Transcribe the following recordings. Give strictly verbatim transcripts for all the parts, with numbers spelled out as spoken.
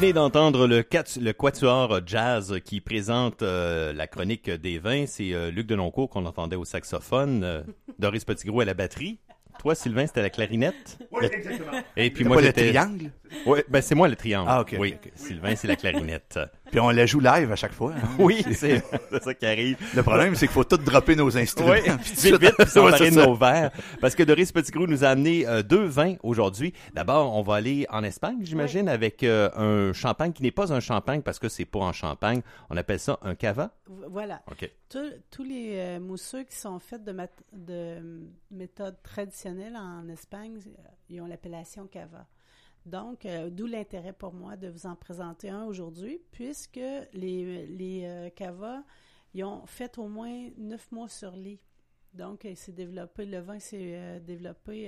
venez d'entendre le, quat- le quatuor jazz qui présente euh, la chronique des vins. C'est euh, Luc Denoncourt qu'on entendait au saxophone, euh, Doris Petitgros à la batterie. Toi, Sylvain, c'était la clarinette. Oui, exactement. Et puis T'as moi, pas j'étais... le triangle? Oui, ben c'est moi le triangle. Ah, ok. Oui, Sylvain, c'est la clarinette. Puis on la joue live à chaque fois. Hein? Oui, c'est, c'est ça qui arrive. Le problème, c'est qu'il faut tout dropper nos instruments. Oui, puis vite, tout- vite, puis s'emparer Ouais, c'est de ça. nos verres. Parce que Doris Petitgros nous a amené euh, deux vins aujourd'hui. D'abord, on va aller en Espagne, j'imagine, avec euh, un champagne qui n'est pas un champagne parce que c'est pas en Champagne. On appelle ça un cava. Voilà. OK. Tous, tous les euh, mousseux qui sont faits de, mat- de euh, méthode traditionnelle en Espagne, euh, ils ont l'appellation cava. Donc, euh, d'où l'intérêt pour moi de vous en présenter un aujourd'hui, puisque les, les euh, cavas, ils ont fait au moins neuf mois sur lit. Donc, il s'est développé, le vin s'est euh, développé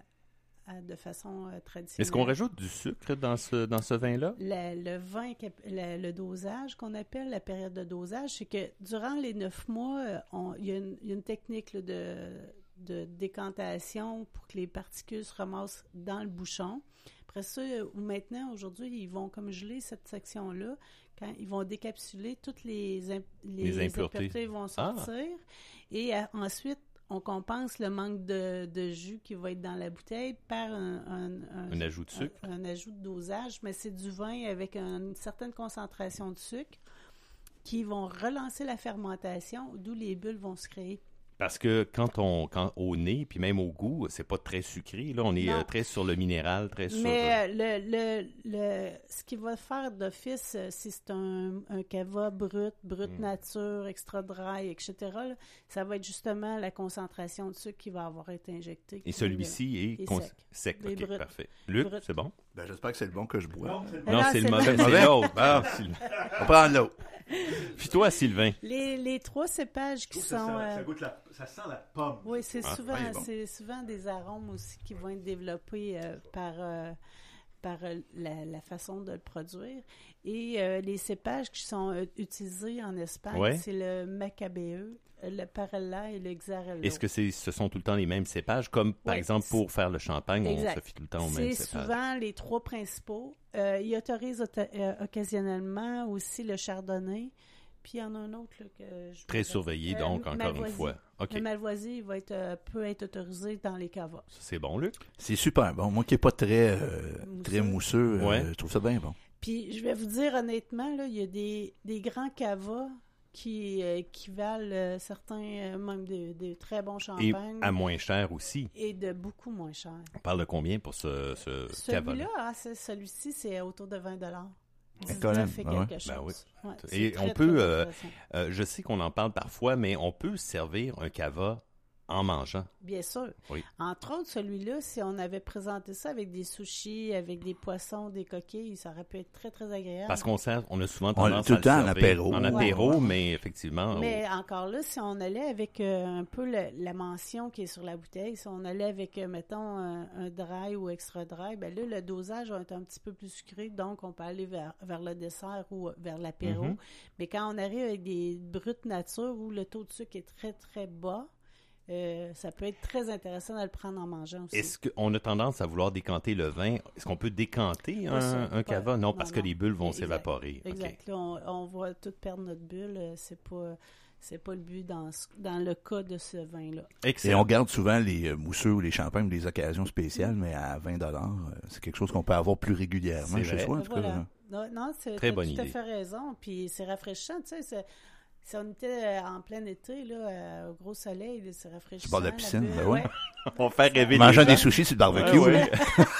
à, à, de façon euh, traditionnelle. Est-ce qu'on rajoute du sucre dans ce, dans ce vin-là? Le, le vin, le, le dosage qu'on appelle la période de dosage, c'est que durant les neuf mois, on, il, y a une, il y a une technique là, de, de décantation pour que les particules se ramassent dans le bouchon. Après ça, maintenant, aujourd'hui, ils vont comme geler cette section-là. Quand ils vont décapsuler, toutes les, imp- les, Les impuretés. impuretés vont sortir. Ah. Et euh, ensuite, on compense le manque de, de jus qui va être dans la bouteille par un, un, un, Un ajout de sucre. Un, un ajout de dosage, mais c'est du vin avec une certaine concentration de sucre qui vont relancer la fermentation, d'où les bulles vont se créer. Parce que quand on, quand au nez, puis même au goût, c'est pas très sucré. Là, on est euh, très sur le minéral, très sur... Mais euh, le, le, le, ce qui va faire d'office, euh, si c'est un, un cava brut, brut mm. nature, extra dry, et cetera, là, ça va être justement la concentration de sucre qui va avoir été injectée. Et celui-ci est, est con... sec. sec. OK, bruts. Parfait. Luc, brut. C'est bon? Ben, j'espère que c'est le bon que je bois. Non, c'est le, non, c'est le mauvais, c'est l'autre. Ah, on prend l'autre. Puis toi, Sylvain? Les, les trois cépages qui sont... Ça, euh... ça, goûte la, ça sent la pomme. Oui, c'est, ah, souvent, ouais, bon. c'est souvent des arômes aussi qui vont être développés euh, par, euh, par euh, la, la façon de le produire. Et euh, les cépages qui sont euh, utilisés en Espagne, ouais. c'est le macabéeux, le parella et le xarello. Est-ce que c'est, ce sont tout le temps les mêmes cépages? Comme, par oui, exemple, pour faire le champagne, exact. on se fie tout le temps aux mêmes cépages. C'est souvent les trois principaux. Euh, ils autorisent euh, occasionnellement aussi le chardonnay. Puis il y en a un autre là, que je très surveillé, euh, donc, encore Malvoisie. Une fois. Okay. Le Malvoisie, il va être, euh, peut être autorisé dans les cavas. Ça, c'est bon, Luc? C'est super bon. Moi qui n'ai pas très, euh, mousseux. très mousseux, ouais. euh, je trouve ça bien bon. Puis je vais vous dire honnêtement, là, il y a des, des grands cavas qui, euh, qui valent euh, certains, euh, même de, de très bons champagnes. Et à moins cher aussi. Et de beaucoup moins cher. On parle de combien pour ce, ce celui-là, ah, c'est, celui-ci, c'est autour de vingt dollars. dix-neuf et quelque chose. Ben oui. Ouais, et très, on peut, très euh, euh, je sais qu'on en parle parfois, mais on peut servir un cava en mangeant. Bien sûr. Oui. Entre autres, celui-là, si on avait présenté ça avec des sushis, avec des poissons, des coquilles, ça aurait pu être très, très agréable. Parce qu'on sert, on a souvent tendance tout à le temps le en servir apéro. En apéro, ouais. mais effectivement... Mais oh. encore là, si on allait avec euh, un peu le, la mention qui est sur la bouteille, si on allait avec, euh, mettons, un, un dry ou extra dry, ben là, le dosage va être un petit peu plus sucré, donc on peut aller vers, vers le dessert ou vers l'apéro. Mm-hmm. Mais quand on arrive avec des brutes nature où le taux de sucre est très, très bas, Euh, ça peut être très intéressant de le prendre en mangeant aussi. Est-ce qu'on a tendance à vouloir décanter le vin? Est-ce qu'on peut décanter un, ça, un cava? Non, non, parce non. que les bulles vont exact, s'évaporer. Exact. Okay. Là, on, on va tout perdre notre bulle. C'est pas, c'est pas le but dans, ce, dans le cas de ce vin-là. Excellent. Et on garde souvent les mousseux ou les champagnes pour des occasions spéciales, mais à vingt dollars, c'est quelque chose qu'on peut avoir plus régulièrement c'est chez vrai. soi. En tout voilà. cas. Non, non c'est, Très t'as bonne tout idée. à fait raison. Puis c'est rafraîchissant, tu sais. C'est, si on était en plein été, là, au gros soleil, c'est rafraîchissant. Tu bord de la piscine, la ben ouais. On fait rêver Mangeant les des sushis sur le barbecue. Ouais, ouais.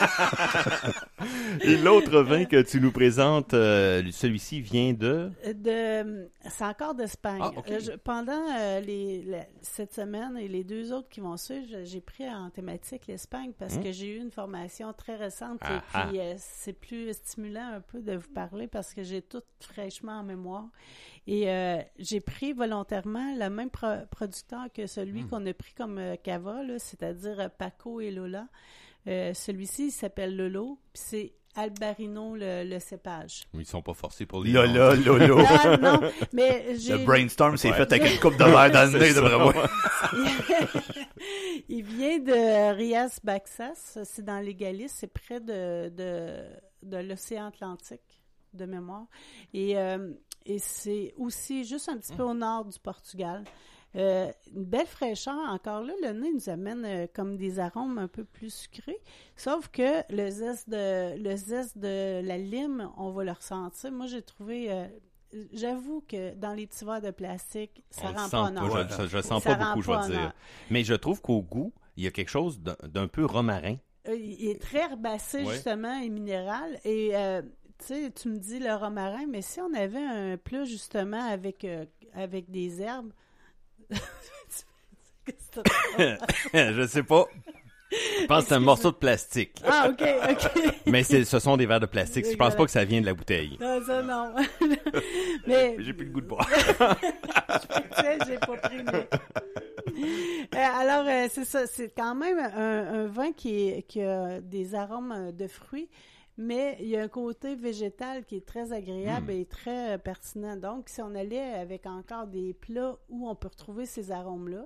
Et l'autre vin que tu nous présentes, euh, celui-ci vient de... de c'est encore d'Espagne. Ah, okay. je, pendant euh, les, la, cette semaine et les deux autres qui vont suivre, j'ai pris en thématique l'Espagne parce mmh. que j'ai eu une formation très récente ah, et puis euh, c'est plus stimulant un peu de vous parler parce que j'ai tout fraîchement en mémoire. Et euh, j'ai pris volontairement le même pro- producteur que celui mmh. qu'on a pris comme euh, cava, là, c'est-à-dire euh, Paco et Lola. Euh, celui-ci, il s'appelle Lolo, puis c'est Albarino, le, le cépage. Ils ne sont pas forcés pour les Lola, Lolo. Non, non, mais j'ai... Le brainstorm s'est ouais. fait avec une coupe de verre dans le nez, d'après moi. Il vient de Rias Baxas, c'est dans les Galices, c'est près de, de, de l'océan Atlantique. de mémoire. Et, euh, et c'est aussi juste un petit peu au nord du Portugal. Euh, une belle fraîcheur. Encore là, le nez nous amène euh, comme des arômes un peu plus sucrés. Sauf que le zeste de, le zeste de la lime, on va le ressentir. Moi, j'ai trouvé... Euh, j'avoue que dans les petits verres de plastique, ça On rend le pas sent honneur. pas, je, je, je le sens Ça pas rend beaucoup, je pas vais dire. honneur. Mais je trouve qu'au goût, il y a quelque chose d'un, d'un peu romarin. Euh, il est très herbacé, Ouais. justement, et minéral. Et, euh, tu sais, tu me dis le romarin, mais si on avait un plat, justement, avec, euh, avec des herbes... Qu'est-ce que c'est? Je sais pas. Je pense que c'est un morceau de plastique. Ah, OK, OK. Mais c'est, ce sont des verres de plastique. Je pense pas que ça vient de la bouteille. Non, ça, non. mais... J'ai plus le goût de boire. Tu sais, j'ai pas pris, mais... Euh, alors, euh, c'est ça. C'est quand même un, un vin qui, est, qui a des arômes de fruits, mais il y a un côté végétal qui est très agréable Mm. et très euh, pertinent. Donc, si on allait avec encore des plats où on peut retrouver ces arômes-là,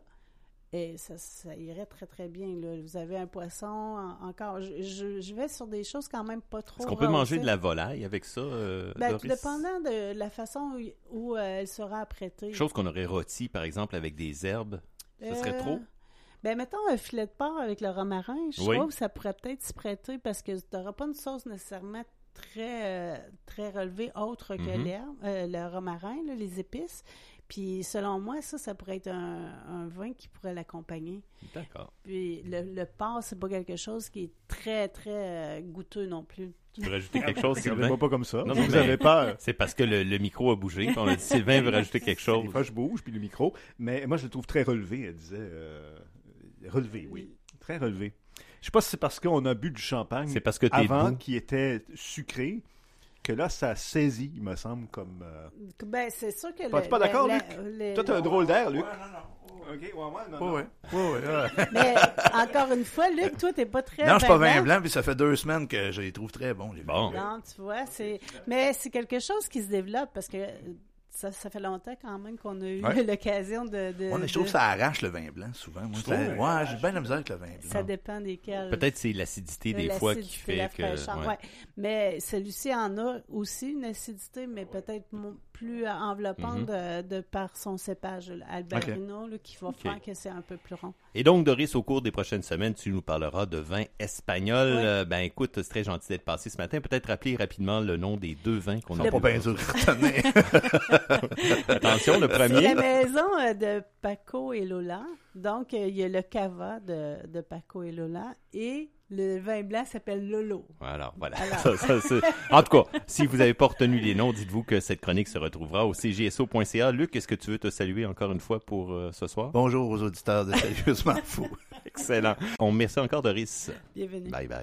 et ça, ça irait très, très bien. Là. Vous avez un poisson, en- encore... Je, je, je vais sur des choses quand même pas trop... Est-ce qu'on peut manger rehaussées. de la volaille avec ça, euh, Ben, Doris? dépendant de la façon où, où, euh, elle sera apprêtée. Chose qu'on aurait rôti, par exemple, avec des herbes. Ce serait Euh, trop? Ben, mettons un filet de porc avec le romarin, je Oui. trouve que ça pourrait peut-être s'y prêter parce que tu n'auras pas une sauce nécessairement très, euh, très relevée autre que Mhm. l'herbe, euh, le romarin, là, les épices. Puis, selon moi, ça, ça pourrait être un, un vin qui pourrait l'accompagner. D'accord. Puis, le, le porc, c'est pas quelque chose qui est très, très euh, goûteux non plus. Tu veux rajouter quelque chose, Sylvain? Regardez-moi pas comme ça. Non, vous non, mais- avez peur. C'est parce que le, le micro a bougé. puis On a dit Sylvain veut rajouter quelque chose. Des fois, je bouge, puis le micro. Mais moi, je le trouve très relevé, elle disait. euh, relevé, oui. Très relevé. Je sais pas si c'est parce qu'on a bu du champagne C'est parce que t'es avant debout. qui était sucré que là, ça saisit, il me semble, comme... euh, Ben, c'est sûr que... Pas- le- tu pas la- d'accord, la- Luc? le- Toi, t'as un drôle d'air, Luc. Ouais, non, non. OK, ouais, ouais, non, Ouais, non. ouais. Ouais, ouais, ouais. Mais, encore une fois, Luc, toi, t'es pas très... Non, je suis pas vin vin blanc. blanc, puis ça fait deux semaines que je les trouve très bons. les Bon. vins blancs. Non, tu vois, c'est... Mais c'est quelque chose qui se développe parce que ça, ça fait longtemps quand même qu'on a eu Ouais. l'occasion de... de, Ouais, mais je de- trouve que ça arrache le vin blanc, souvent. Moi, ça- trouves? ouais, j'ai bien la misère avec le vin blanc. Ça dépend desquels. Peut-être c'est l'acidité des fois qui L'acidité, fait la que... fraîcheur, ouais. ouais. Mais celui-ci en a aussi une acidité, mais peut-être mo- plus enveloppante Mhm. de, de par son cépage, là, Albarino, là, qui va Ok. faire que c'est un peu plus rond. Et donc, Doris, au cours des prochaines semaines, tu nous parleras de vin espagnol. Ouais. Euh, ben écoute, c'est très gentil d'être passé ce matin. Peut-être rappeler rapidement le nom des deux vins qu'on a Ils sont pas bu. bien dur à retenir. Attention, le C'est la premier. maison euh, de Paco et Lola. Donc, euh, il y a le cava de, de Paco et Lola et le vin blanc s'appelle Lolo. Alors, voilà. Alors. Ça, ça, c'est- En tout cas, si vous n'avez pas retenu les noms, dites-vous que cette chronique se retrouvera au c j s o point c a. Luc, est-ce que tu veux te saluer encore une fois pour euh, ce soir? Bonjour aux auditeurs de Sérieusement Fou. Excellent. On remercie encore Doris. Bienvenue. Bye bye.